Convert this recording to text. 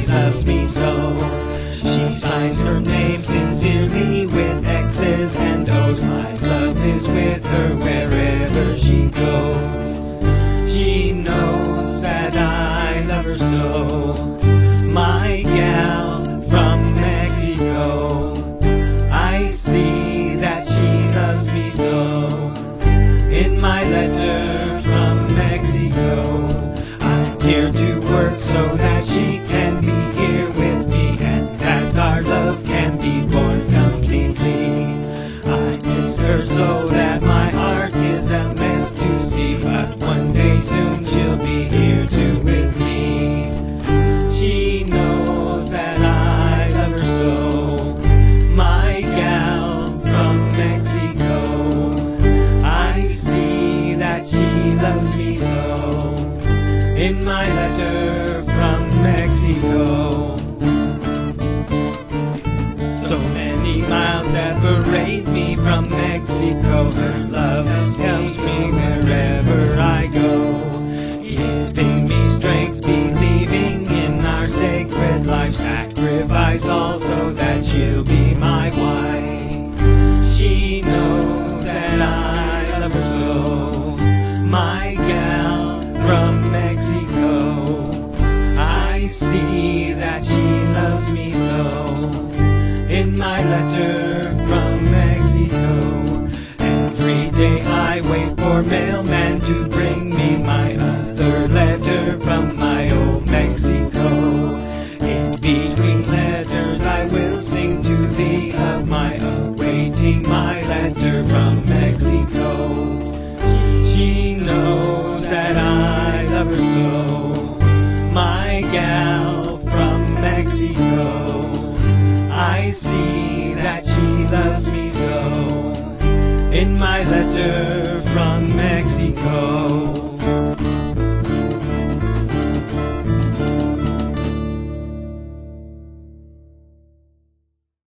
loves me so. She signs her name sincerely with X's and O's. My love is with her wherever she goes. She knows that I love her so. My gal from Mexico, I see that she loves me so. In my letter from Mexico, I'm here to work so that she can be here with me, and that our love can be born completely. I miss her so that my heart is a mess to see, but one day soon she'll be here too with me. She knows that I love her so. My gal from Mexico, I see that she loves me so. In my letter from Mexico, so many miles separate me from Mexico. Her love helps me wherever I go, giving me strength, believing in our sacred life. Sacrifice also that she'll be my wife. She knows that I love her so. My gal from Mexico, I see that she loves me so. In my letter from Mexico, every day I wait for mailman to bring me my other letter from my old Mexico. In between letters I will sing to thee of my awaiting my letter from Mexico. She knows that I love her so. My gal from Mexico, I see that she loves me so. In my letter from Mexico.